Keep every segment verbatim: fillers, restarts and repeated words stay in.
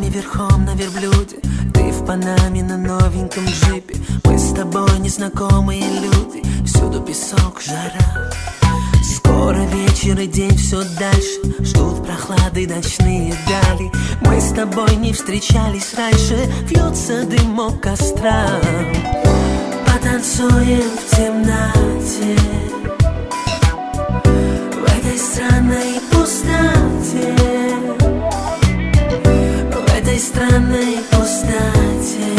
Панаме верхом на верблюде, ты в Панаме на новеньком джипе. Мы с тобой незнакомые люди, всюду песок, жара. Скоро вечер и день все дальше, ждут прохлады ночные дали. Мы с тобой не встречались раньше, вьется дымок костра. Потанцуем в темноте, в этой странной пустоте, в этой странной пустоте.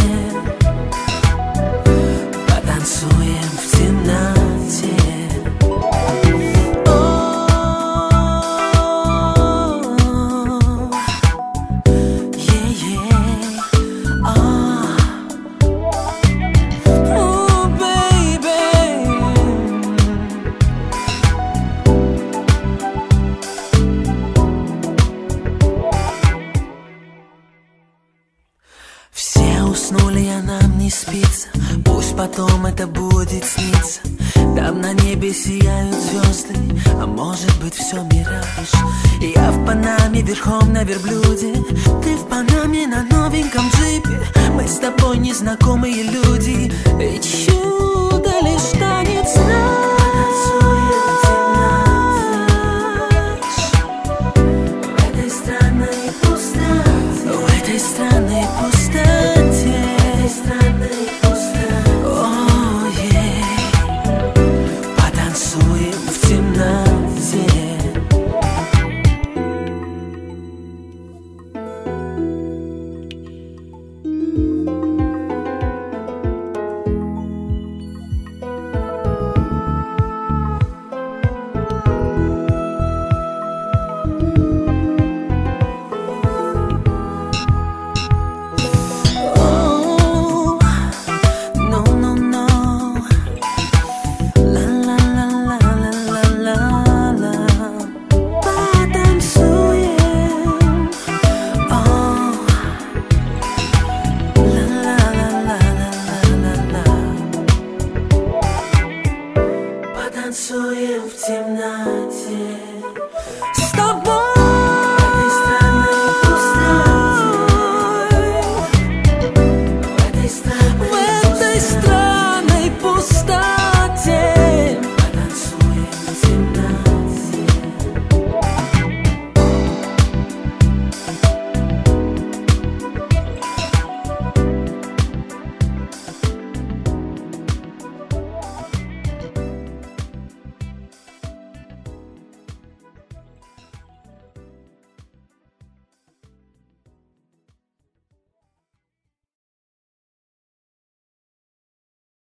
Потанцуем в темноте. Уснули, а нам не спится, пусть потом это будет сниться. Там на небе сияют звезды, а может быть все мираж. Я в Панаме верхом на верблюде, ты в Панаме на новеньком джипе. Мы с тобой незнакомые люди, и чудо лишь так.